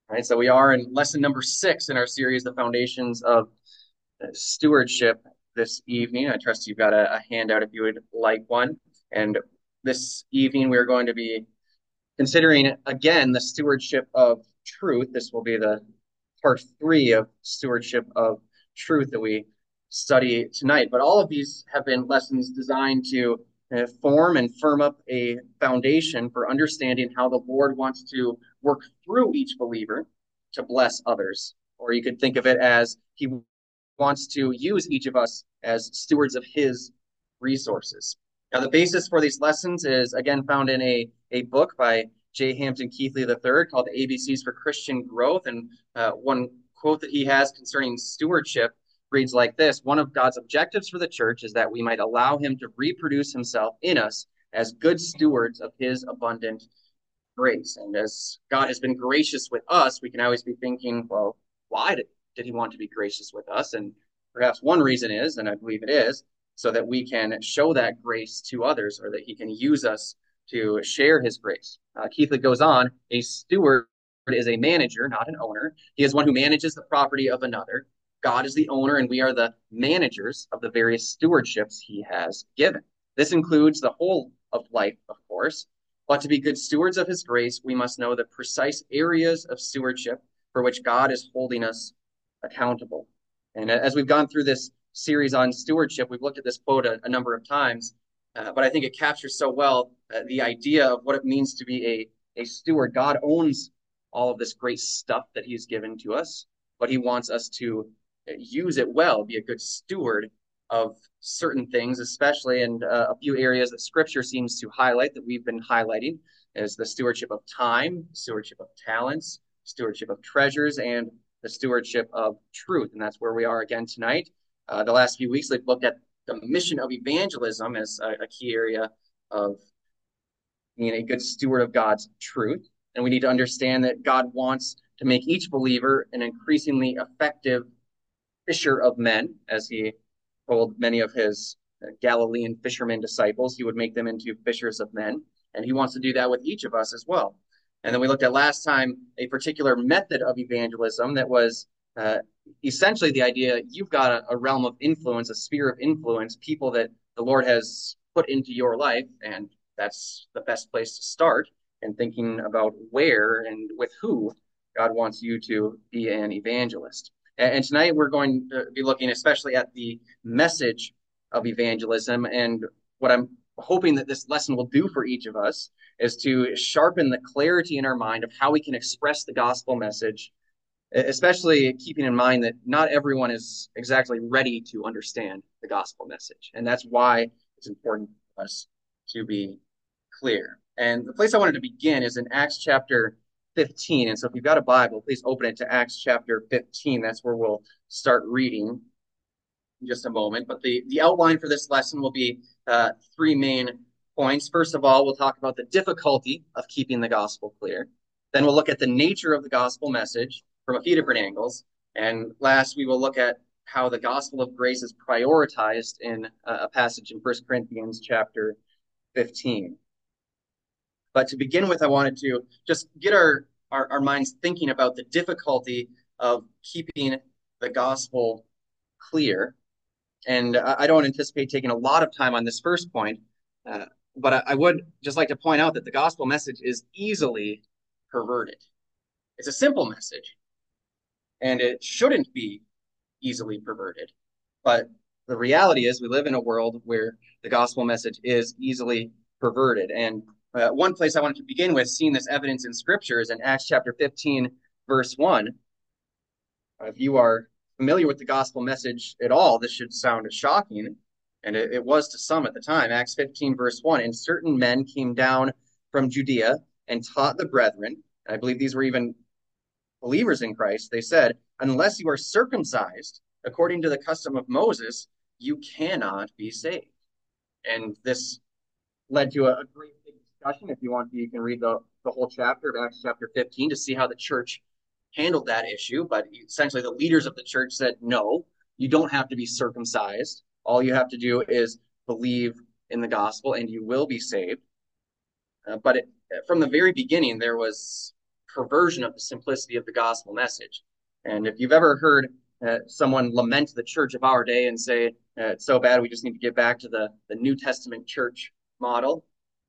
All right, so we are in lesson number 6 in our series, The Foundations of Stewardship, this evening. I trust you've got a handout if you would like one. And this evening, we're going to be considering again the stewardship of truth. This will be the part 3 of stewardship of truth that we study tonight. But all of these have been lessons designed to form and firm up a foundation for understanding how the Lord wants to work through each believer to bless others. Or you could think of it as He wants to use each of us as stewards of His resources. Now, the basis for these lessons is again found in a book by J. Hampton Keathley III called The ABCs for Christian Growth. And one quote that he has concerning stewardship reads like this: "One of God's objectives for the church is that we might allow him to reproduce himself in us as good stewards of his abundant grace." And as God has been gracious with us, we can always be thinking, well, why did he want to be gracious with us? And perhaps one reason is, and I believe it is, so that we can show that grace to others, or that he can use us to share his grace. Keithley goes on, a steward is a manager, not an owner. He is one who manages the property of another. God is the owner, and we are the managers of the various stewardships he has given. This includes the whole of life, of course, but to be good stewards of his grace, we must know the precise areas of stewardship for which God is holding us accountable. And as we've gone through this series on stewardship, we've looked at this quote a number of times, but I think it captures so well the idea of what it means to be a steward. God owns all of this great stuff that he's given to us, but he wants us to use it well, be a good steward of certain things, especially in a few areas that Scripture seems to highlight that we've been highlighting, is the stewardship of time, stewardship of talents, stewardship of treasures, and the stewardship of truth. And that's where we are again tonight. The last few weeks, we've looked at the mission of evangelism as a key area of being a good steward of God's truth. And we need to understand that God wants to make each believer an increasingly effective fisher of men, as he told many of his Galilean fishermen disciples. He would make them into fishers of men. And he wants to do that with each of us as well. And then we looked at last time a particular method of evangelism that was essentially the idea you've got a realm of influence, a sphere of influence, people that the Lord has put into your life. And that's the best place to start and thinking about where and with who God wants you to be an evangelist. And tonight we're going to be looking especially at the message of evangelism. And what I'm hoping that this lesson will do for each of us is to sharpen the clarity in our mind of how we can express the gospel message, especially keeping in mind that not everyone is exactly ready to understand the gospel message. And that's why it's important for us to be clear. And the place I wanted to begin is in Acts chapter 15. And so if you've got a Bible, please open it to Acts chapter 15. That's where we'll start reading in just a moment. But the outline for this lesson will be 3 main points. First of all, we'll talk about the difficulty of keeping the gospel clear. Then we'll look at the nature of the gospel message from a few different angles. And last, we will look at how the gospel of grace is prioritized in a passage in 1 Corinthians chapter 15. But to begin with, I wanted to just get our minds thinking about the difficulty of keeping the gospel clear. And I don't anticipate taking a lot of time on this first point, but I would just like to point out that the gospel message is easily perverted. It's a simple message, and it shouldn't be easily perverted. But the reality is we live in a world where the gospel message is easily perverted. And one place I wanted to begin with, seeing this evidence in Scripture, is in Acts chapter 15, verse 1. If you are familiar with the gospel message at all, this should sound shocking, and it was to some at the time. Acts 15, verse 1, "And certain men came down from Judea and taught the brethren," and I believe these were even believers in Christ. They said, "Unless you are circumcised according to the custom of Moses, you cannot be saved." And this led to a great big discussion. If you want to, you can read the whole chapter of Acts chapter 15 to see how the church handled that issue. But essentially, the leaders of the church said, no, you don't have to be circumcised. All you have to do is believe in the gospel and you will be saved. But from the very beginning, there was perversion of the simplicity of the gospel message. And if you've ever heard someone lament the church of our day and say, it's so bad, we just need to get back to the New Testament church model.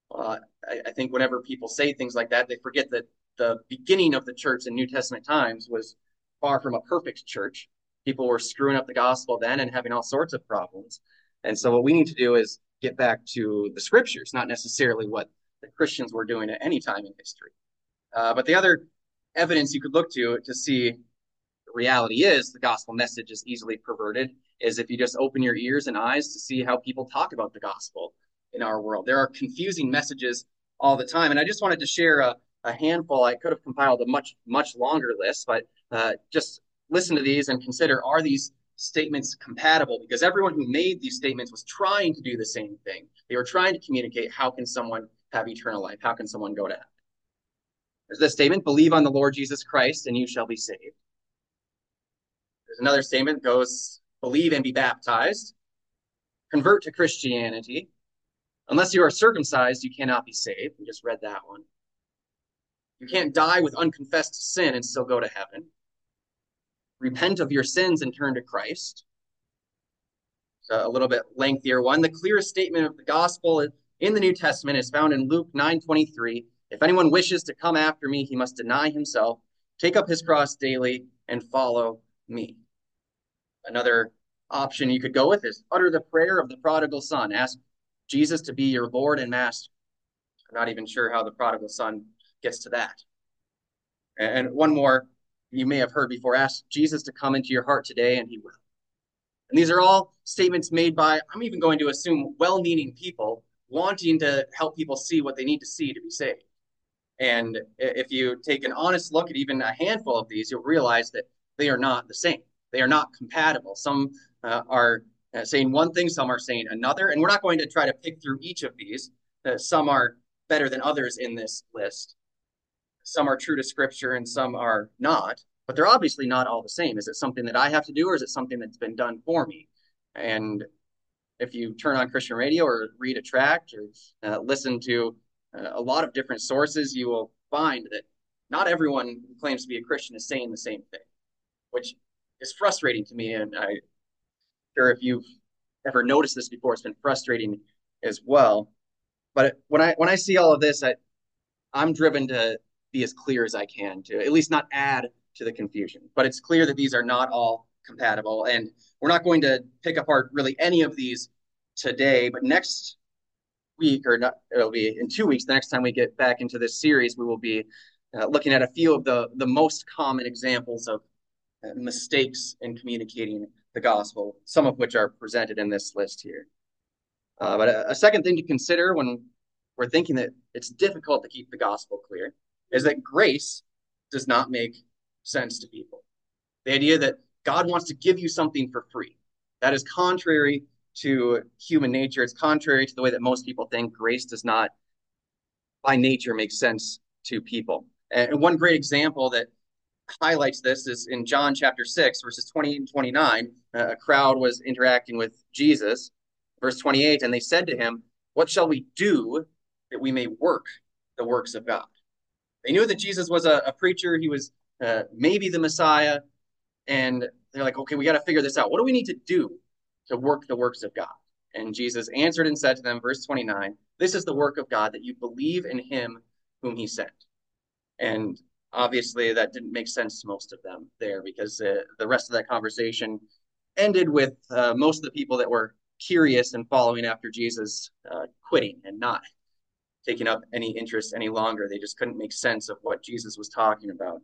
I think whenever people say things like that, they forget that the beginning of the church in New Testament times was far from a perfect church. People were screwing up the gospel then and having all sorts of problems. And so what we need to do is get back to the scriptures, not necessarily what the Christians were doing at any time in history. But the other evidence you could look to see the reality is the gospel message is easily perverted is if you just open your ears and eyes to see how people talk about the gospel in our world. There are confusing messages all the time. And I just wanted to share a handful. I could have compiled a much longer list, but just listen to these and consider, are these statements compatible? Because everyone who made these statements was trying to do the same thing. They were trying to communicate, how can someone have eternal life? How can someone go to heaven? There's this statement, believe on the Lord Jesus Christ and you shall be saved. There's another statement that goes, believe and be baptized. Convert to Christianity. Unless you are circumcised, you cannot be saved. We just read that one. You can't die with unconfessed sin and still go to heaven. Repent of your sins and turn to Christ. So a little bit lengthier one. The clearest statement of the gospel in the New Testament is found in Luke 9:23. If anyone wishes to come after me, he must deny himself, take up his cross daily, and follow me. Another option you could go with is utter the prayer of the prodigal son. Ask Jesus to be your Lord and Master. I'm not even sure how the prodigal son gets to that. And one more you may have heard before, ask Jesus to come into your heart today, and he will. And these are all statements made by, I'm even going to assume, well-meaning people wanting to help people see what they need to see to be saved. And if you take an honest look at even a handful of these, you'll realize that they are not the same. They are not compatible. Some are saying one thing, some are saying another. And we're not going to try to pick through each of these. Some are better than others in this list. Some are true to Scripture and some are not. But they're obviously not all the same. Is it something that I have to do, or is it something that's been done for me? And if you turn on Christian radio or read a tract or listen to a lot of different sources, you will find that not everyone who claims to be a Christian is saying the same thing, which is frustrating to me. And I'm sure if you've ever noticed this before, it's been frustrating as well. But when I see all of this, I'm driven to be as clear as I can, to at least not add to the confusion. But it's clear that these are not all compatible. And we're not going to pick apart really any of these today, but next week, or not, it'll be in 2 weeks, the next time we get back into this series, we will be looking at a few of the most common examples of mistakes in communicating the gospel, some of which are presented in this list here. But a second thing to consider when we're thinking that it's difficult to keep the gospel clear is that grace does not make sense to people. The idea that God wants to give you something for free, that is contrary to human nature. It's contrary to the way that most people think. Grace does not, by nature, make sense to people. And one great example that highlights this is in John chapter 6, verses 20 and 29. A crowd was interacting with Jesus. Verse 28, and they said to him, what shall we do that we may work the works of God? They knew that Jesus was a preacher. He was maybe the Messiah. And they're like, okay, we got to figure this out. What do we need to do to work the works of God? And Jesus answered and said to them, verse 29, this is the work of God, that you believe in him whom he sent. And obviously that didn't make sense to most of them there, because the rest of that conversation ended with most of the people that were curious and following after Jesus quitting and not taking up any interest any longer. They just couldn't make sense of what Jesus was talking about.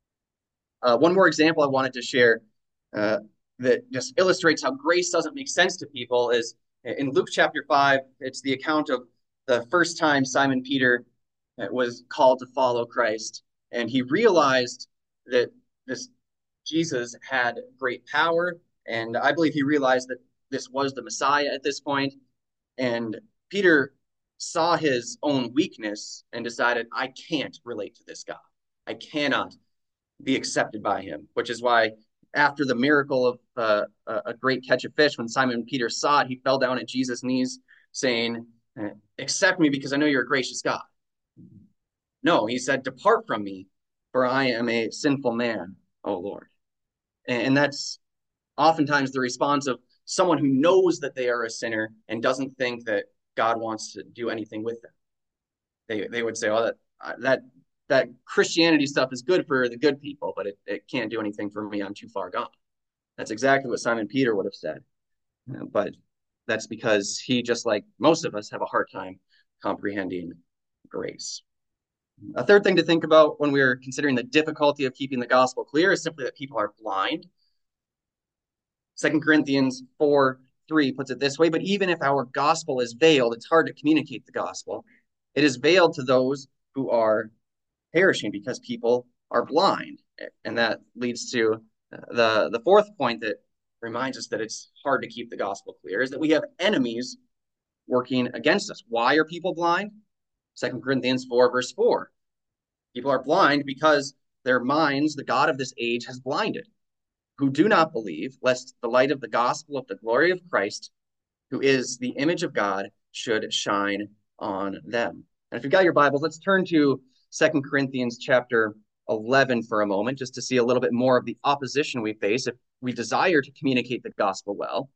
One more example I wanted to share that just illustrates how grace doesn't make sense to people is in Luke chapter 5. It's the account of the first time Simon Peter was called to follow Christ. And he realized that this Jesus had great power. And I believe he realized that this was the Messiah at this point. And Peter saw his own weakness and decided, I can't relate to this God. I cannot be accepted by him, which is why after the miracle of a great catch of fish, when Simon Peter saw it, he fell down at Jesus' knees saying, accept me because I know you're a gracious God. No, he said, depart from me for I am a sinful man, O Lord. And that's oftentimes the response of someone who knows that they are a sinner and doesn't think that God wants to do anything with them. They would say, "Oh, that Christianity stuff is good for the good people, but it can't do anything for me. I'm too far gone." That's exactly what Simon Peter would have said. But that's because he, just like most of us, have a hard time comprehending grace. A third thing to think about when we're considering the difficulty of keeping the gospel clear is simply that people are blind. 2 Corinthians 4:3 puts it this way, but even if our gospel is veiled, it's hard to communicate the gospel. It is veiled to those who are perishing because people are blind. And that leads to the fourth point that reminds us that it's hard to keep the gospel clear, is that we have enemies working against us. Why are people blind? 2 Corinthians 4:4. People are blind because their minds, the God of this age, has blinded, who do not believe, lest the light of the gospel of the glory of Christ, who is the image of God, should shine on them. And if you've got your Bibles, let's turn to 2 Corinthians chapter 11 for a moment, just to see a little bit more of the opposition we face if we desire to communicate the gospel well.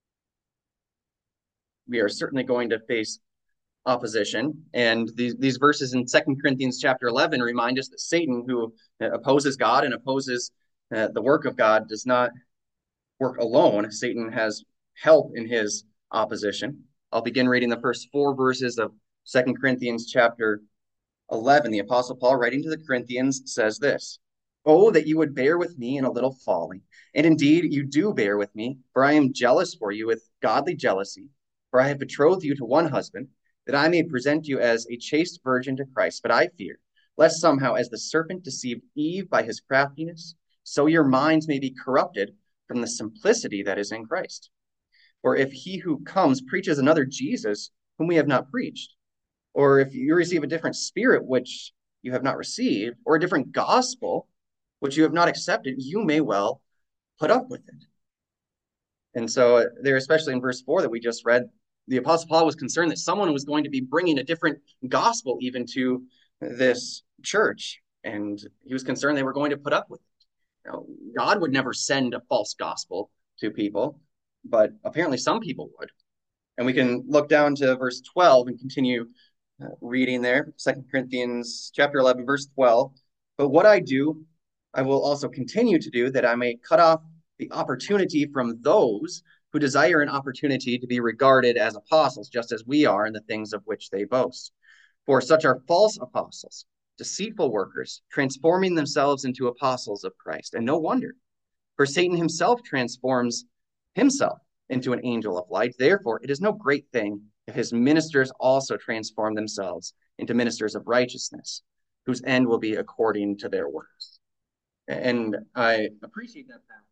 We are certainly going to face opposition. And these verses in 2 Corinthians chapter 11 remind us that Satan, who opposes God and opposes the work of God, does not work alone. Satan has help in his opposition. I'll begin reading the first 4 verses of 2 Corinthians chapter 11. The Apostle Paul, writing to the Corinthians, says this: "Oh, that you would bear with me in a little folly. And indeed, you do bear with me, for I am jealous for you with godly jealousy. For I have betrothed you to one husband, that I may present you as a chaste virgin to Christ. But I fear, lest somehow, as the serpent deceived Eve by his craftiness, so your minds may be corrupted from the simplicity that is in Christ. Or if he who comes preaches another Jesus, whom we have not preached, or if you receive a different spirit which you have not received, or a different gospel which you have not accepted, you may well put up with it." And so there, especially in verse 4 that we just read, the Apostle Paul was concerned that someone was going to be bringing a different gospel even to this church. And he was concerned they were going to put up with it. Now, God would never send a false gospel to people, but apparently some people would. And we can look down to verse 12 and continue reading there. 2 Corinthians chapter 11, verse 12. "But what I do, I will also continue to do, that I may cut off the opportunity from those who desire an opportunity to be regarded as apostles, just as we are in the things of which they boast. For such are false apostles, deceitful workers, transforming themselves into apostles of Christ. And no wonder, for Satan himself transforms himself into an angel of light. Therefore, it is no great thing if his ministers also transform themselves into ministers of righteousness, whose end will be according to their works." And I appreciate that fact.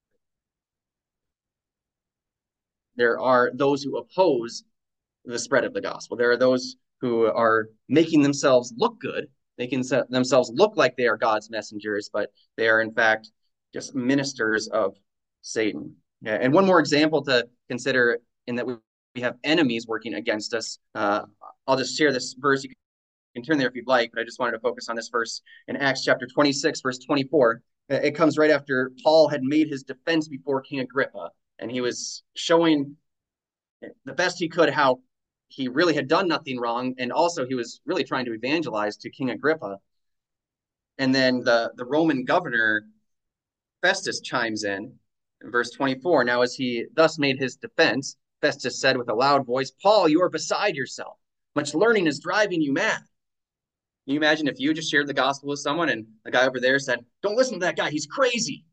There are those who oppose the spread of the gospel. There are those who are making themselves look good, making themselves look like they are God's messengers, but they are in fact just ministers of Satan. Yeah, and one more example to consider in that we have enemies working against us. I'll just share this verse. You can turn there if you'd like, but I just wanted to focus on this verse in Acts chapter 26, verse 24. It comes right after Paul had made his defense before King Agrippa, and he was showing the best he could how he really had done nothing wrong, and also he was really trying to evangelize to King Agrippa. And then the Roman governor Festus chimes in verse 24. "Now as he thus made his defense, Festus said with a loud voice, 'Paul, you are beside yourself. Much learning is driving you mad.'" Can you imagine if you just shared the gospel with someone and the guy over there said, "Don't listen to that guy, he's crazy"?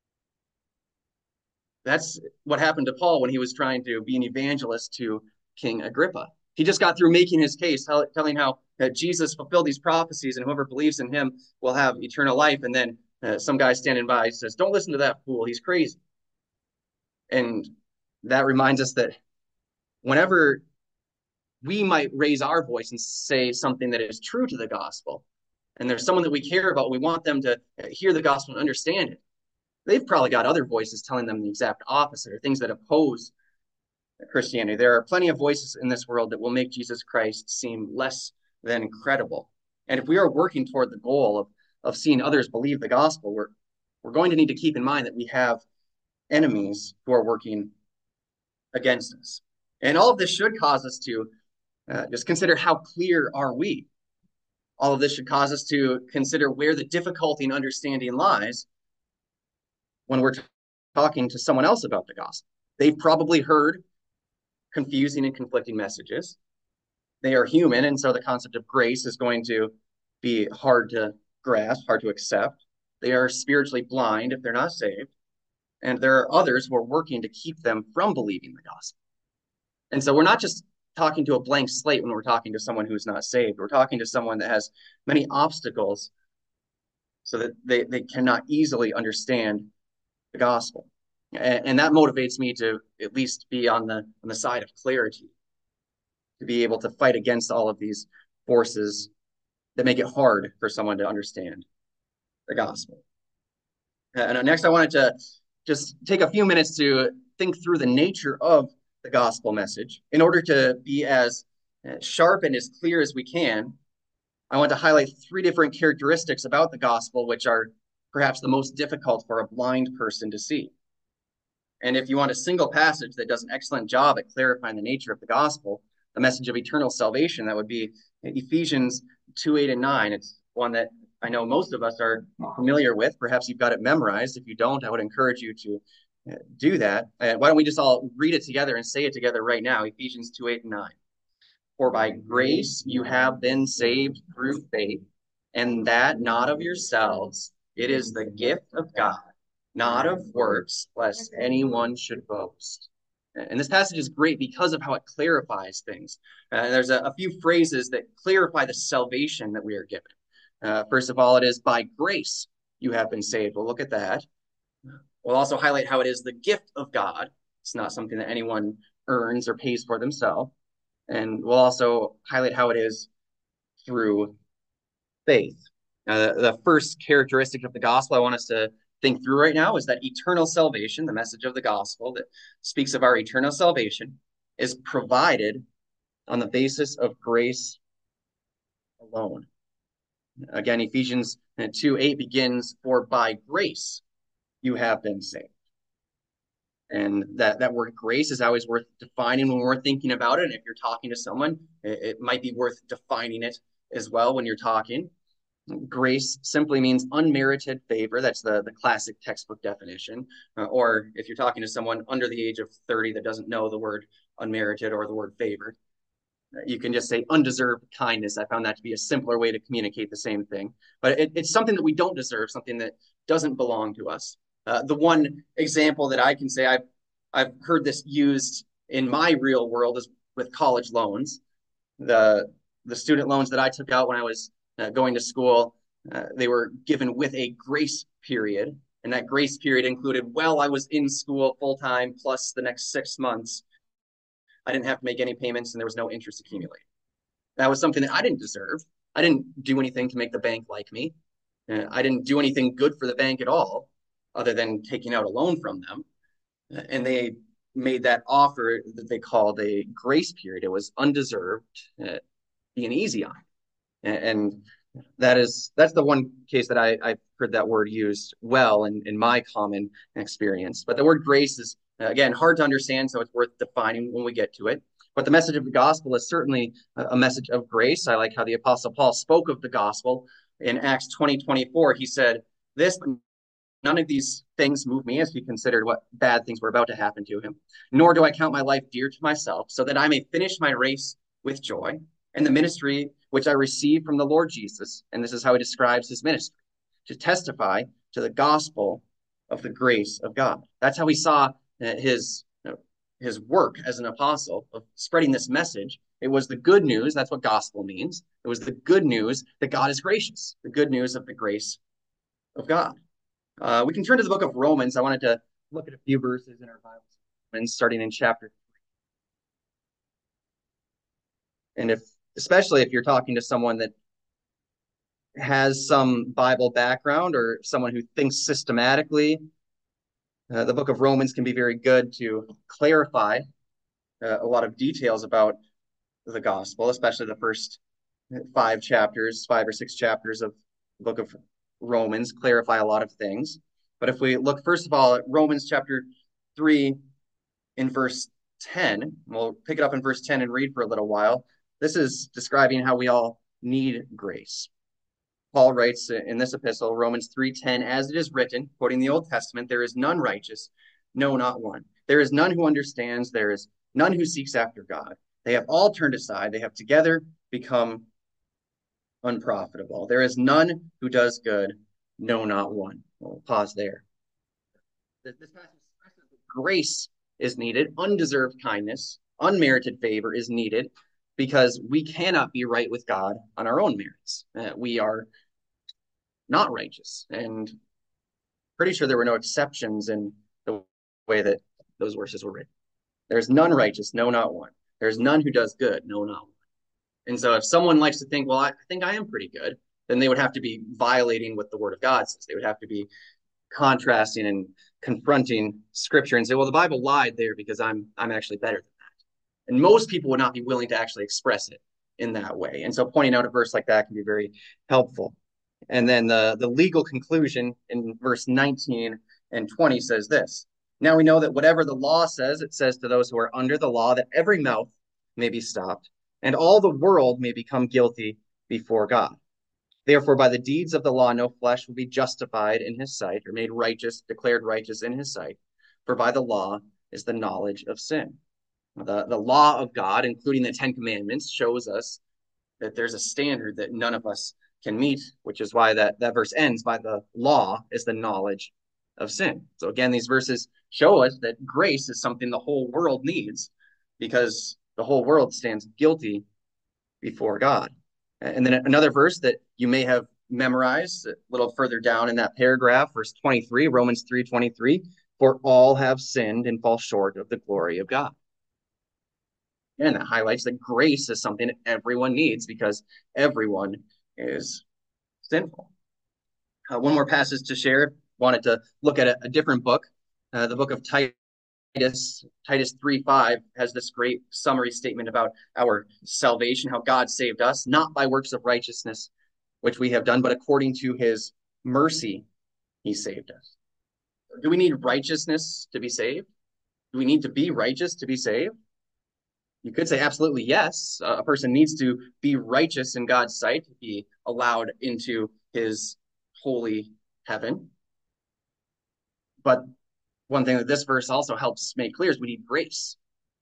That's what happened to Paul when he was trying to be an evangelist to King Agrippa. He just got through making his case, telling how Jesus fulfilled these prophecies and whoever believes in him will have eternal life. And then some guy standing by says, "Don't listen to that fool, he's crazy." And that reminds us that whenever we might raise our voice and say something that is true to the gospel, and there's someone that we care about, we want them to hear the gospel and understand it, they've probably got other voices telling them the exact opposite, or things that oppose Christianity. There are plenty of voices in this world that will make Jesus Christ seem less than credible. And if we are working toward the goal of of seeing others believe the gospel, we're going to need to keep in mind that we have enemies who are working against us. And all of this should cause us to just consider how clear are we. All of this should cause us to consider where the difficulty in understanding lies when we're talking to someone else about the gospel. They've probably heard confusing and conflicting messages. They are human, and so the concept of grace is going to be hard to grasp, hard to accept. They are spiritually blind if they're not saved. And there are others who are working to keep them from believing the gospel. And so we're not just talking to a blank slate when we're talking to someone who's not saved. We're talking to someone that has many obstacles so that they cannot easily understand the gospel. And that motivates me to at least be on the side of clarity, to be able to fight against all of these forces that make it hard for someone to understand the gospel. And next, I wanted to just take a few minutes to think through the nature of the gospel message. In order to be as sharp and as clear as we can, I want to highlight three different characteristics about the gospel, which are perhaps the most difficult for a blind person to see. And if you want a single passage that does an excellent job at clarifying the nature of the gospel, the message of eternal salvation, that would be Ephesians 2, 8, and 9. It's one that I know most of us are familiar with. Perhaps you've got it memorized. If you don't, I would encourage you to do that. Why don't we just all read it together and say it together right now? Ephesians 2, 8, and 9. For by grace you have been saved through faith, and that not of yourselves. It is the gift of God, not of works, lest anyone should boast. And this passage is great because of how it clarifies things. There's a few phrases that clarify the salvation that we are given. First of all, it is by grace you have been saved. We'll look at that. We'll also highlight how it is the gift of God. It's not something that anyone earns or pays for themselves. And we'll also highlight how it is through faith. The first characteristic of the gospel I want us to think through right now is that eternal salvation, the message of the gospel that speaks of our eternal salvation, is provided on the basis of grace alone. Again, Ephesians 2:8 begins, for by grace you have been saved. And that word grace is always worth defining when we're thinking about it. And if you're talking to someone, it might be worth defining it as well when you're talking. Grace simply means unmerited favor. That's the classic textbook definition. Or if you're talking to someone under the age of 30 that doesn't know the word unmerited or the word favor, you can just say undeserved kindness. I found that to be a simpler way to communicate the same thing. But it's something that we don't deserve, something that doesn't belong to us. The one example that I can say I've heard this used in my real world is with college loans. The student loans that I took out when I was going to school, they were given with a grace period. And that grace period included while I was in school full time plus the next 6 months, I didn't have to make any payments and there was no interest accumulated. That was something that I didn't deserve. I didn't do anything to make the bank like me. I didn't do anything good for the bank at all, other than taking out a loan from them. And they made that offer that they called a grace period. It was undeserved, being easy on. And that's the one case that I've heard that word used well in my common experience. But the word grace is, again, hard to understand, so it's worth defining when we get to it. But the message of the gospel is certainly a message of grace. I like how the Apostle Paul spoke of the gospel in Acts 20:24. He said, none of these things move me as he considered what bad things were about to happen to him, nor do I count my life dear to myself, so that I may finish my race with joy and the ministry which I received from the Lord Jesus. And this is how he describes his ministry, to testify to the gospel of the grace of God. That's how he saw his work as an apostle of spreading this message. It was the good news. That's what gospel means. It was the good news that God is gracious, the good news of the grace of God. We can turn to the book of Romans. I wanted to look at a few verses in our Bibles, starting in chapter 3. And especially if you're talking to someone that has some Bible background or someone who thinks systematically, the book of Romans can be very good to clarify a lot of details about the gospel, especially the first 5 or 6 chapters of the book of Romans clarify a lot of things. But if we look first of all at Romans chapter 3 in verse 10, we'll pick it up in verse 10 and read for a little while. This is describing how we all need grace. Paul writes in this epistle, Romans 3:10, as it is written, quoting the Old Testament, there is none righteous, no, not one. There is none who understands, there is none who seeks after God. They have all turned aside, they have together become unprofitable. There is none who does good, no, not one. We'll pause there. This passage expresses that grace is needed, undeserved kindness, unmerited favor is needed because we cannot be right with God on our own merits. We are not righteous, and pretty sure there were no exceptions in the way that those verses were written. There's none righteous, no, not one. There's none who does good, no, not one. And so if someone likes to think, well, I think I am pretty good, then they would have to be violating what the word of God says. They would have to be contrasting and confronting scripture and say, well, the Bible lied there because I'm actually better than that. And most people would not be willing to actually express it in that way. And so pointing out a verse like that can be very helpful. And then the legal conclusion in verse 19 and 20 says this. Now we know that whatever the law says, it says to those who are under the law that every mouth may be stopped and all the world may become guilty before God. Therefore, by the deeds of the law, no flesh will be justified in his sight or made righteous, declared righteous in his sight. For by the law is the knowledge of sin. The law of God, including the Ten Commandments, shows us that there's a standard that none of us can meet, which is why that verse ends by the law is the knowledge of sin. So again, these verses show us that grace is something the whole world needs because the whole world stands guilty before God. And then another verse that you may have memorized a little further down in that paragraph, verse 23, Romans 3:23, for all have sinned and fall short of the glory of God. And that highlights that grace is something that everyone needs because everyone is sinful. One more passage to share. Wanted to look at a different book, the book of Titus. Titus 3:5 has this great summary statement about our salvation, how God saved us, not by works of righteousness, which we have done, but according to his mercy, he saved us. Do we need righteousness to be saved? Do we need to be righteous to be saved? You could say absolutely yes. A person needs to be righteous in God's sight to be allowed into his holy heaven. But one thing that this verse also helps make clear is we need grace.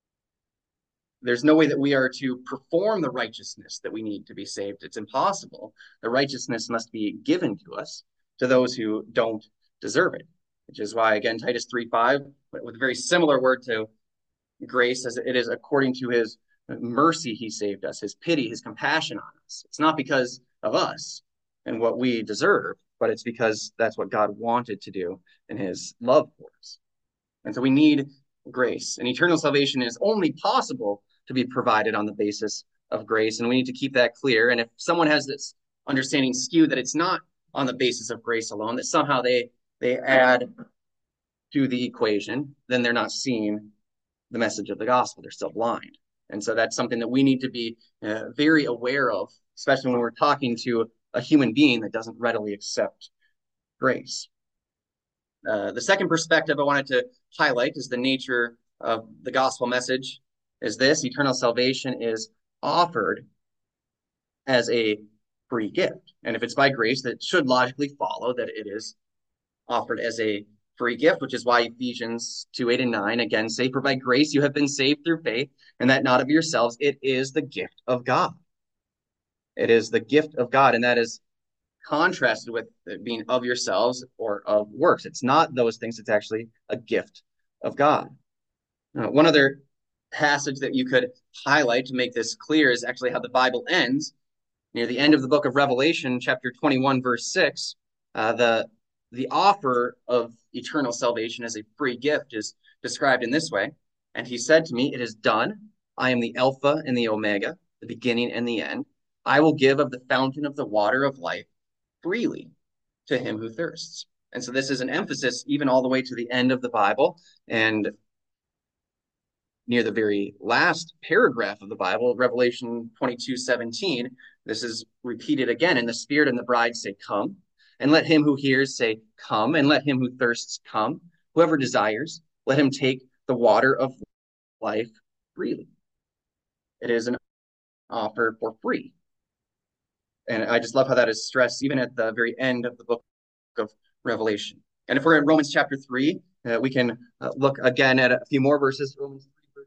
There's no way that we are to perform the righteousness that we need to be saved. It's impossible. The righteousness must be given to us, to those who don't deserve it, which is why, again, Titus 3:5, with a very similar word to grace, as it is according to his mercy he saved us, his pity, his compassion on us. It's not because of us and what we deserve, but it's because that's what God wanted to do in his love for us. And so we need grace. And eternal salvation is only possible to be provided on the basis of grace. And we need to keep that clear. And if someone has this understanding skewed that it's not on the basis of grace alone, that somehow they add to the equation, then they're not seeing the message of the gospel. They're still blind. And so that's something that we need to be very aware of, especially when we're talking to a human being that doesn't readily accept grace. The second perspective I wanted to highlight is the nature of the gospel message is this: eternal salvation is offered as a free gift. And if it's by grace, that should logically follow that it is offered as a free gift, which is why Ephesians 2:8 and 9 again say, for by grace you have been saved through faith, and that not of yourselves, it is the gift of God. It is the gift of God, and that is contrasted with it being of yourselves or of works. It's not those things, it's actually a gift of God. One other passage that you could highlight to make this clear is actually how the Bible ends. Near the end of the book of Revelation, chapter 21, verse 6, the offer of eternal salvation as a free gift is described in this way. And he said to me, it is done. I am the Alpha and the Omega, the beginning and the end. I will give of the fountain of the water of life freely to him who thirsts. And so this is an emphasis even all the way to the end of the Bible. And near the very last paragraph of the Bible, Revelation 22:17, this is repeated again. And the Spirit and the bride say, come. And let him who hears say, come, and let him who thirsts come. Whoever desires, let him take the water of life freely. It is an offer for free. And I just love how that is stressed even at the very end of the book of Revelation. And if we're in Romans chapter 3, we can look again at a few more verses. Romans 3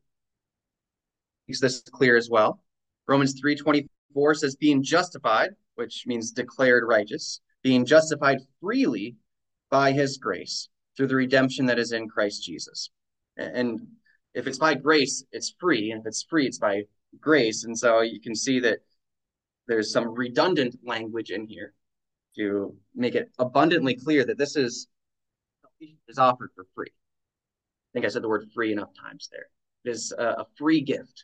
makes this clear as well. Romans 3:24 says, being justified, which means declared righteous, being justified freely by his grace through the redemption that is in Christ Jesus. And if it's by grace, it's free. And if it's free, it's by grace. And so you can see that there's some redundant language in here to make it abundantly clear that this is offered for free. I think I said the word free enough times there. It is a free gift,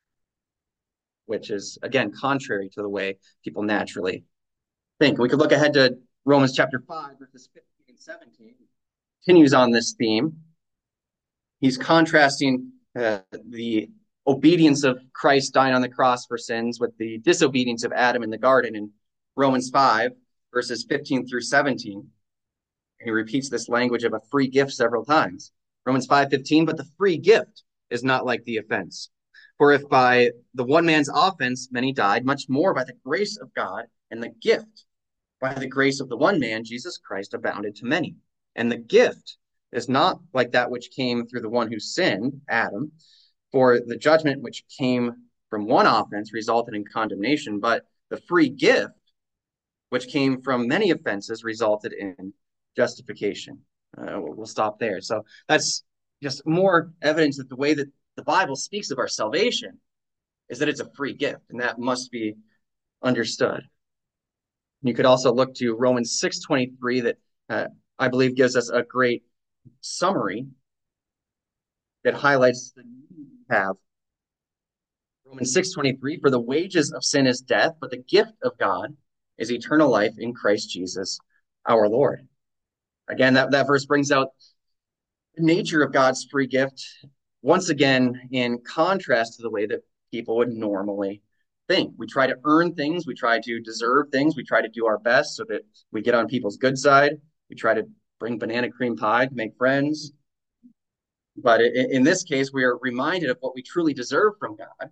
which is, again, contrary to the way people naturally think. We could look ahead to Romans chapter 5, verses 15 and 17. Continues on this theme. He's contrasting the obedience of Christ dying on the cross for sins with the disobedience of Adam in the garden in Romans 5, verses 15 through 17. He repeats this language of a free gift several times. Romans 5:15, but the free gift is not like the offense. For if by the one man's offense many died, much more by the grace of God and the gift by the grace of the one man, Jesus Christ, abounded to many. And the gift is not like that which came through the one who sinned, Adam, for the judgment which came from one offense resulted in condemnation, but the free gift which came from many offenses resulted in justification. We'll stop there. So that's just more evidence that the way that the Bible speaks of our salvation is that it's a free gift, and that must be understood. You could also look to Romans 6:23 that I believe gives us a great summary that highlights the need we have. Romans 6:23, for the wages of sin is death, but the gift of God is eternal life in Christ Jesus, our Lord. Again, that verse brings out the nature of God's free gift, once again, in contrast to the way that people would normally think. We try to earn things, we try to deserve things, we try to do our best so that we get on people's good side. We try to bring banana cream pie to make friends. But in this case, we are reminded of what we truly deserve from God.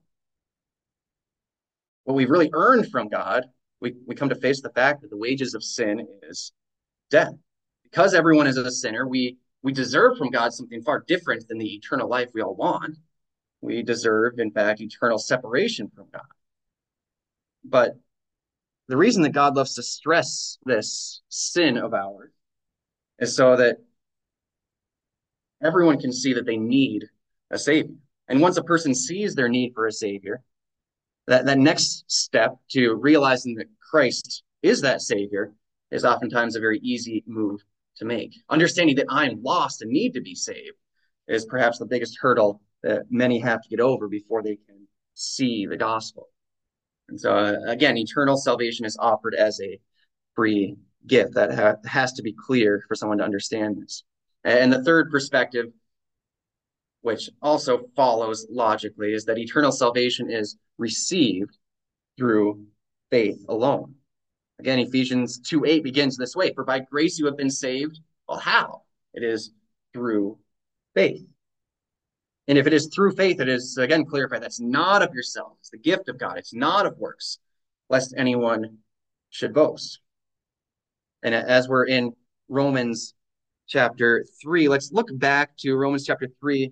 What we've really earned from God, we come to face the fact that the wages of sin is death. Because everyone is a sinner, we deserve from God something far different than the eternal life we all want. We deserve, in fact, eternal separation from God. But the reason that God loves to stress this sin of ours is so that everyone can see that they need a Savior. And once a person sees their need for a Savior, that next step to realizing that Christ is that Savior is oftentimes a very easy move to make. Understanding that I'm lost and need to be saved is perhaps the biggest hurdle that many have to get over before they can see the gospel. And so, again, eternal salvation is offered as a free gift. That has to be clear for someone to understand this. And the third perspective, which also follows logically, is that eternal salvation is received through faith alone. Again, Ephesians 2:8 begins this way, for by grace you have been saved. Well, how? It is through faith. And if it is through faith, it is, again, clarified, that's not of yourself. It's the gift of God. It's not of works, lest anyone should boast. And as we're in Romans chapter 3, let's look back to Romans chapter 3,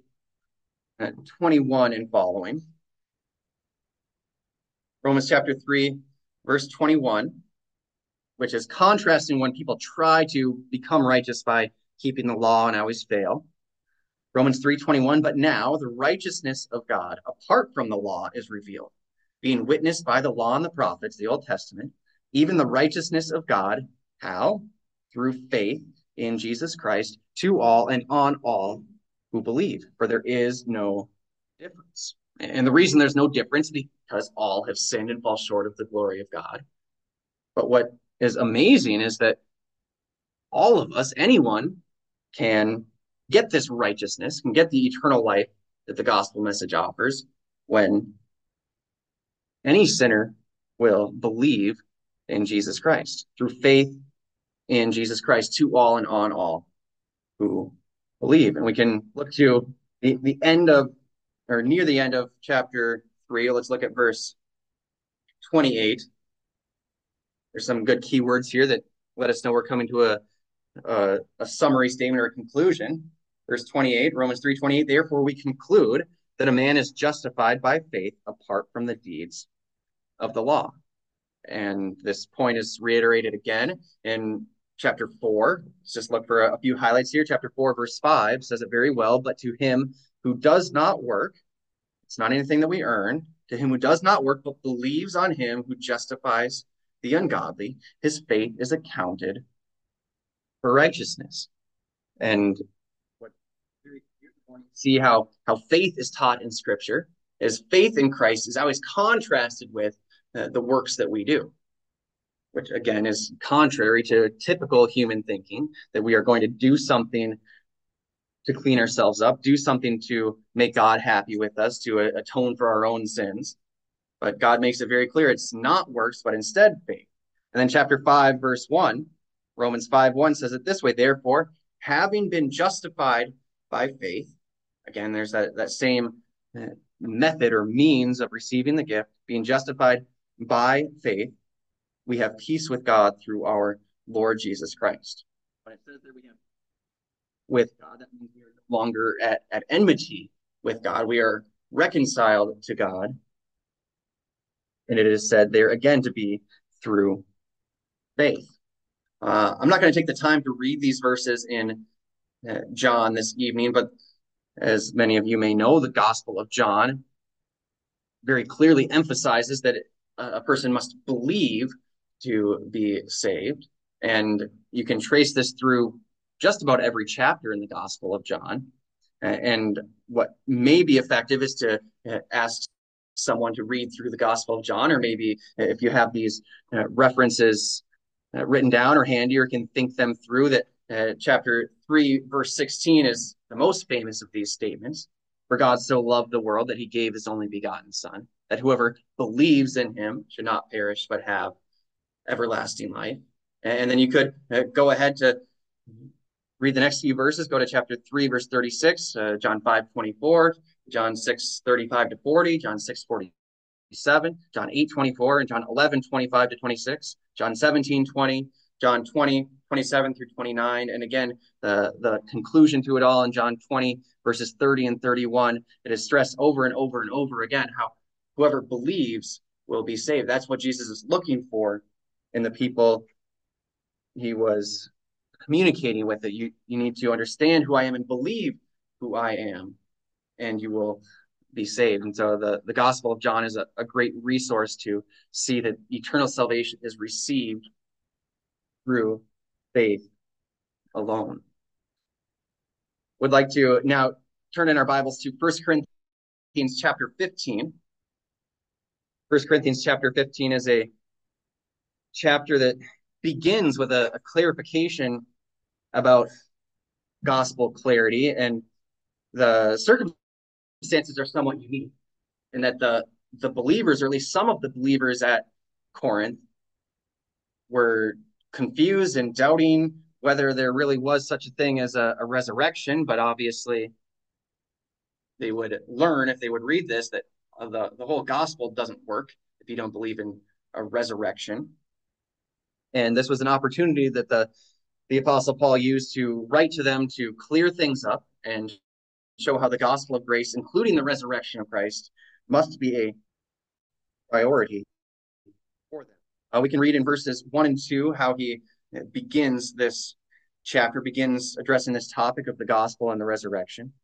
21 and following. Romans chapter 3, verse 21, which is contrasting when people try to become righteous by keeping the law and always fail. Romans 3:21, but now the righteousness of God apart from the law is revealed, being witnessed by the law and the prophets, the Old Testament, even the righteousness of God, how? Through faith in Jesus Christ, to all and on all who believe, for there is no difference. And the reason there's no difference is because all have sinned and fall short of the glory of God. But what is amazing is that all of us, anyone, can get this righteousness, can get the eternal life that the gospel message offers when any sinner will believe in Jesus Christ through faith in Jesus Christ to all and on all who believe. And we can look to the end of, or near the end of chapter 3. Let's look at verse 28. There's some good keywords here that let us know we're coming to a summary statement or a conclusion. Verse 28, Romans 3:28, therefore we conclude that a man is justified by faith apart from the deeds of the law. And this point is reiterated again in chapter 4. Let's just look for a few highlights here. Chapter 4, verse 5 says it very well, but to him who does not work, it's not anything that we earn, to him who does not work but believes on him who justifies the ungodly, his faith is accounted for righteousness. And what see how faith is taught in Scripture is faith in Christ is always contrasted with the works that we do, which again is contrary to typical human thinking, that we are going to do something to clean ourselves up, do something to make God happy with us, to atone for our own sins. But God makes it very clear it's not works, but instead faith. And then chapter 5, verse 1, Romans 5:1 says it this way, therefore, having been justified by faith, again, there's that same method or means of receiving the gift, being justified by faith, we have peace with God through our Lord Jesus Christ. When it says that we have with God, that means we are no longer at enmity with God. We are reconciled to God. And it is said there again to be through faith. I'm not going to take the time to read these verses in John this evening, but as many of you may know, the Gospel of John very clearly emphasizes that a person must believe to be saved. And you can trace this through just about every chapter in the Gospel of John. And what may be effective is to ask someone to read through the Gospel of John, or maybe if you have these references written down or handy, or can think them through, that chapter 3, verse 16 is the most famous of these statements. For God so loved the world that he gave his only begotten Son, that whoever believes in him should not perish, but have everlasting life. And then you could go ahead to read the next few verses. Go to chapter 3, verse 36, John 5:24, John 6:35 to 40, John 6:47, John 8:24, and John 11:25 to 26, John 17:20, John 20:27 through 29, and again the conclusion to it all in John 20 verses 30 and 31. It is stressed over and over and over again how whoever believes will be saved. That's what Jesus is looking for in the people he was communicating with. It. You need to understand who I am and believe who I am, and you will be saved. And so the Gospel of John is a great resource to see that eternal salvation is received through faith alone. Would like to now turn in our Bibles to 1 Corinthians chapter 15. 1 Corinthians chapter 15 is a chapter that begins with a clarification about gospel clarity, and the circumstances are somewhat unique in that the believers, or at least some of the believers at Corinth, were confused and doubting whether there really was such a thing as a resurrection. But obviously they would learn if they would read this that the whole gospel doesn't work if you don't believe in a resurrection. And this was an opportunity that the Apostle Paul used to write to them to clear things up and show how the gospel of grace, including the resurrection of Christ, must be a priority for them. We can read in verses 1 and 2 how he begins this chapter, begins addressing this topic of the gospel and the resurrection.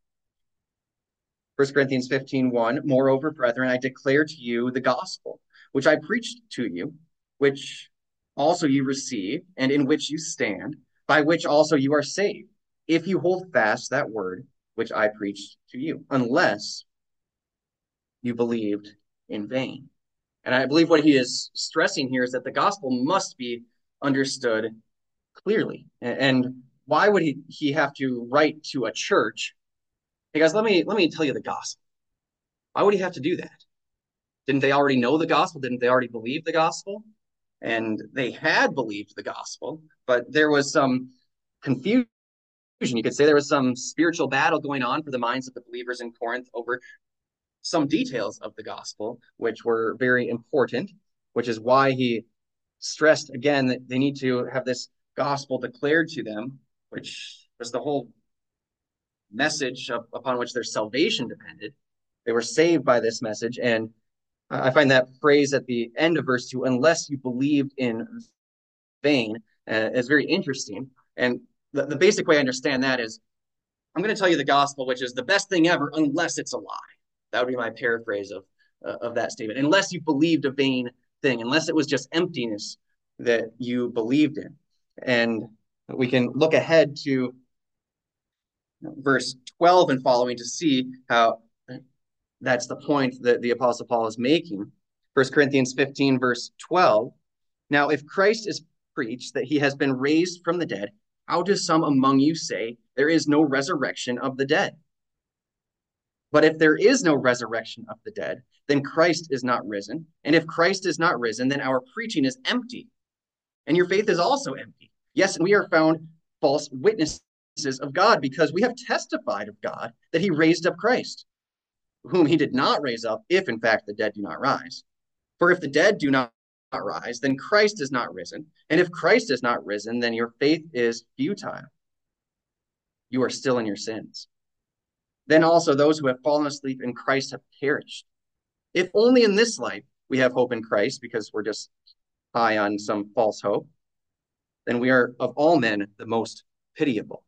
1 Corinthians 15:1, moreover, brethren, I declare to you the gospel, which I preached to you, which also you received, and in which you stand, by which also you are saved, if you hold fast that word which I preached to you, unless you believed in vain. And I believe what he is stressing here is that the gospel must be understood clearly. And why would he have to write to a church? Hey guys, let me tell you the gospel. Why would he have to do that? Didn't they already know the gospel? Didn't they already believe the gospel? and they had believed the gospel, but there was some confusion. You could say there was some spiritual battle going on for the minds of the believers in Corinth over some details of the gospel, which were very important, which is why he stressed again that they need to have this gospel declared to them, which was the whole message upon which their salvation depended. They were saved by this message. And I find that phrase at the end of verse 2, unless you believed in vain, is very interesting. And the basic way I understand that is I'm going to tell you the gospel, which is the best thing ever, unless it's a lie. That would be my paraphrase of that statement. Unless you believed a vain thing, unless it was just emptiness that you believed in. And we can look ahead to verse 12 and following to see how that's the point that the Apostle Paul is making. 1 Corinthians 15, verse 12. Now, if Christ is preached that he has been raised from the dead, how do some among you say there is no resurrection of the dead? But if there is no resurrection of the dead, then Christ is not risen. And if Christ is not risen, then our preaching is empty, and your faith is also empty. Yes, we are found false witnesses of God, because we have testified of God that he raised up Christ, whom he did not raise up, if in fact the dead do not rise. For if the dead do not rise, then Christ is not risen. And if Christ is not risen, then your faith is futile. You are still in your sins. Then also those who have fallen asleep in Christ have perished. If only in this life we have hope in Christ, because we're just high on some false hope, then we are of all men the most pitiable.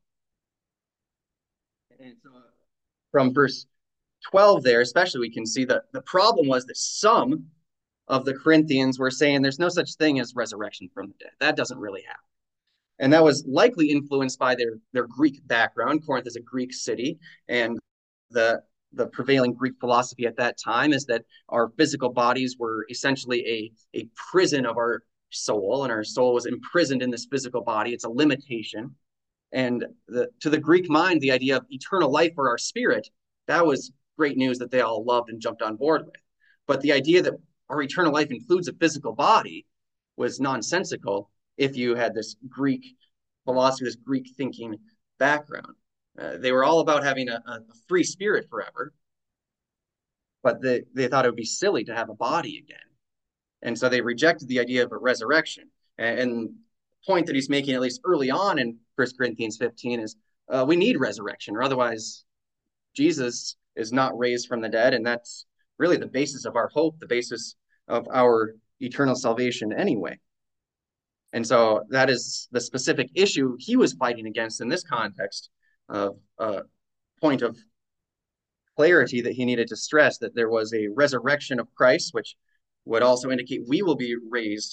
And so from verse 12 there, especially, we can see that the problem was that some of the Corinthians were saying there's no such thing as resurrection from the dead. That doesn't really happen. And that was likely influenced by their Greek background. Corinth is a Greek city, and the prevailing Greek philosophy at that time is that our physical bodies were essentially a prison of our soul, and our soul was imprisoned in this physical body. It's a limitation. And to the Greek mind, the idea of eternal life for our spirit, that was great news that they all loved and jumped on board with. But the idea that our eternal life includes a physical body was nonsensical if you had this Greek philosophy, this Greek thinking background. They were all about having a free spirit forever, but they thought it would be silly to have a body again. And so they rejected the idea of a resurrection. And the point that he's making, at least early on in 1 Corinthians 15, is we need resurrection, or otherwise Jesus is not raised from the dead. And that's really the basis of our hope, the basis of our eternal salvation anyway. And so that is the specific issue he was fighting against in this context of point of clarity that he needed to stress, that there was a resurrection of Christ, which would also indicate we will be raised,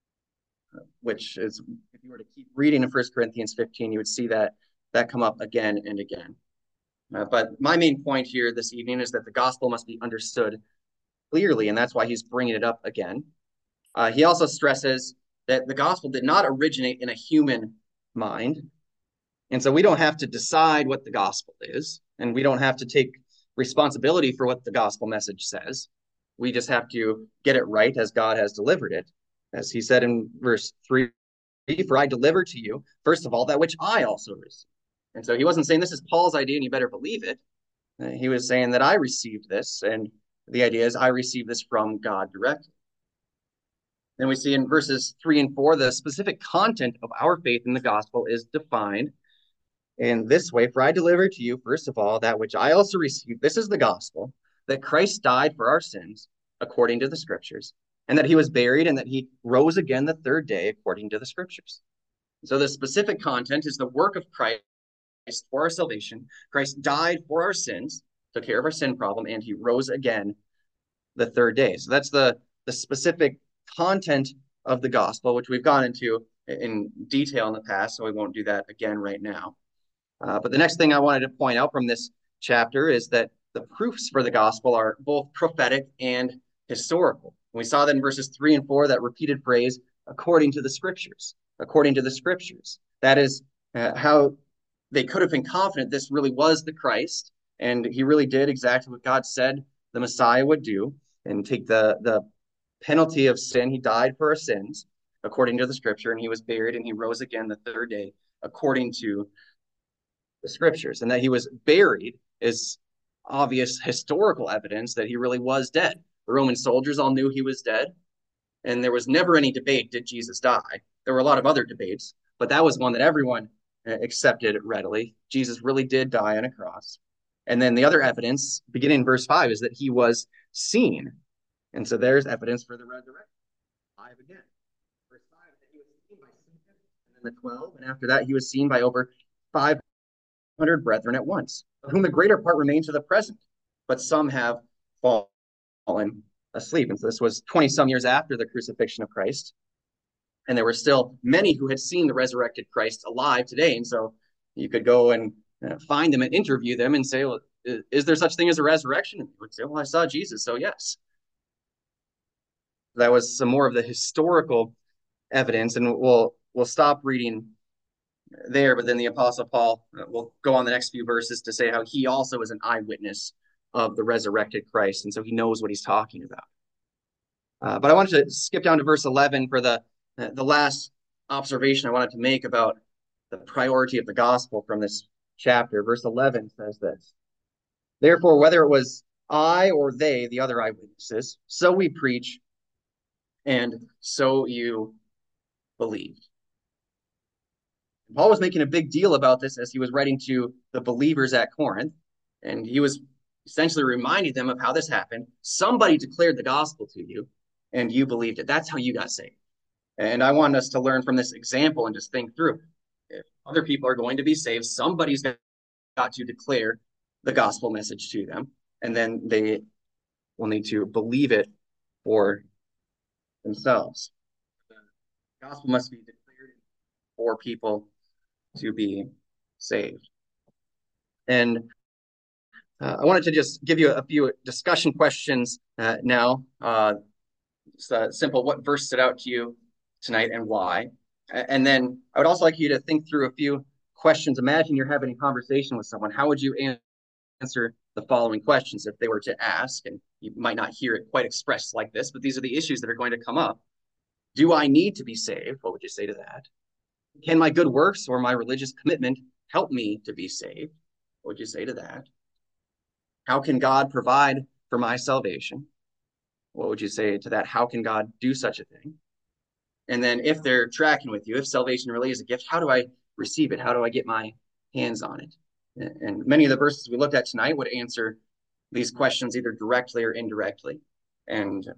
which is, if you were to keep reading in 1 Corinthians 15, you would see that come up again and again. But my main point here this evening is that the gospel must be understood clearly, and that's why he's bringing it up again. He also stresses that the gospel did not originate in a human mind. And so we don't have to decide what the gospel is, and we don't have to take responsibility for what the gospel message says. We just have to get it right as God has delivered it. As he said in verse 3, for I deliver to you, first of all, that which I also received. And so he wasn't saying this is Paul's idea and you better believe it. He was saying that I received this, and the idea is I received this from God directly. Then we see in verses 3 and 4, the specific content of our faith in the gospel is defined in this way. For I delivered to you, first of all, that which I also received. This is the gospel, that Christ died for our sins according to the scriptures, and that he was buried, and that he rose again the third day according to the scriptures. So the specific content is the work of Christ for our salvation. Christ died for our sins, took care of our sin problem, and he rose again the third day. So that's the specific content of the gospel, which we've gone into in detail in the past, so we won't do that again right now. But the next thing I wanted to point out from this chapter is that the proofs for the gospel are both prophetic and historical. We saw that in verses 3 and 4, that repeated phrase, according to the scriptures, according to the scriptures. That is how they could have been confident this really was the Christ, and he really did exactly what God said the Messiah would do, and take the penalty of sin. He died for our sins. according to the scripture, and he was buried and he rose again the third day according to the scriptures. And that he was buried is obvious historical evidence that he really was dead. The Roman soldiers all knew he was dead, and there was never any debate, did Jesus die? There were a lot of other debates, but that was one that everyone accepted readily. Jesus really did die on a cross. And then the other evidence, beginning in verse 5, is that he was seen. And so there's evidence for the resurrection. 5 again. Verse 5, that he was seen by Cephas, and then the 12, and after that he was seen by over 500 brethren at once, of whom the greater part remain to the present, but some have fallen asleep. And so this was 20 some years after the crucifixion of Christ. And there were still many who had seen the resurrected Christ alive today. And so you could go and find them and interview them and say, well, is there such thing as a resurrection? And they would say, well, I saw Jesus, so yes. That was some more of the historical evidence, and we'll stop reading there, but then the Apostle Paul will go on the next few verses to say how he also is an eyewitness of the resurrected Christ, and so he knows what he's talking about. But I wanted to skip down to verse 11 for the last observation I wanted to make about the priority of the gospel from this chapter. Verse 11 says this: "Therefore, whether it was I or they, the other eyewitnesses, so we preach, and so you believed." Paul was making a big deal about this as he was writing to the believers at Corinth, and he was essentially reminding them of how this happened. Somebody declared the gospel to you, and you believed it. That's how you got saved. And I want us to learn from this example and just think through. If other people are going to be saved, somebody's got to declare the gospel message to them, and then they will need to believe it for themselves. The gospel must be declared for people to be saved. And I wanted to just give you a few discussion questions now. Just simple, what verse stood out to you tonight and why? And then I would also like you to think through a few questions. Imagine you're having a conversation with someone. How would you answer the following questions if they were to ask? And you might not hear it quite expressed like this, but these are the issues that are going to come up. Do I need to be saved? What would you say to that? Can my good works or my religious commitment help me to be saved? What would you say to that? How can God provide for my salvation? What would you say to that? How can God do such a thing? And then if they're tracking with you, if salvation really is a gift, how do I receive it? How do I get my hands on it? And many of the verses we looked at tonight would answer these questions either directly or indirectly. And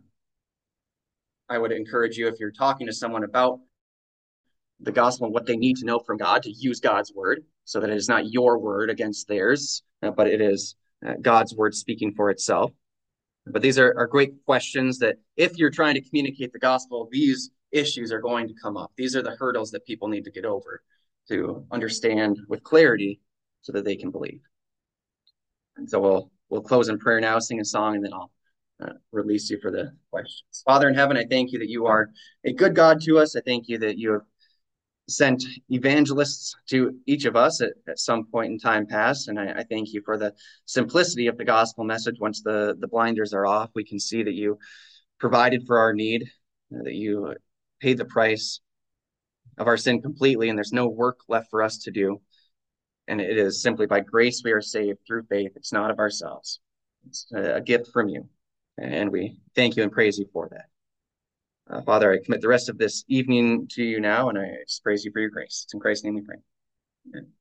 I would encourage you, if you're talking to someone about the gospel and what they need to know from God, to use God's word so that it is not your word against theirs, but it is God's word speaking for itself. But these are great questions that if you're trying to communicate the gospel, these issues are going to come up. These are the hurdles that people need to get over to understand with clarity so that they can believe. And so we'll close in prayer now, sing a song, and then I'll release you for the questions. Father in heaven, I thank you that you are a good God to us. I thank you that you have sent evangelists to each of us at some point in time past. And I thank you for the simplicity of the gospel message. Once the blinders are off, we can see that you provided for our need, that you paid the price of our sin completely, and there's no work left for us to do. And it is simply by grace we are saved through faith. It's not of ourselves. It's a gift from you. And we thank you and praise you for that. Father, I commit the rest of this evening to you now, and I just praise you for your grace. It's in Christ's name we pray. Amen.